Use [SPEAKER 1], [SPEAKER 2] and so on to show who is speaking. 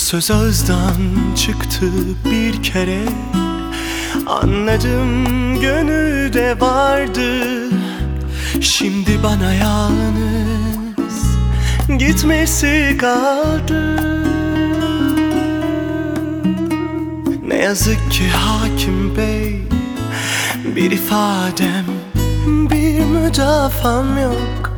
[SPEAKER 1] Söz ağızdan çıktı bir kere, anladım gönülde vardı. Şimdi bana yalnız gitmesi kaldı. Ne yazık ki hakim bey, bir ifadem, bir müdafam yok.